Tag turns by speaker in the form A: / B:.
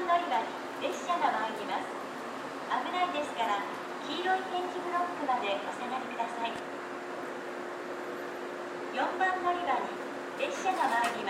A: 番乗り場に列車が参ります。危ないですから、黄色い点字ブロックまでお下がりください。4番乗り場に列車が参ります。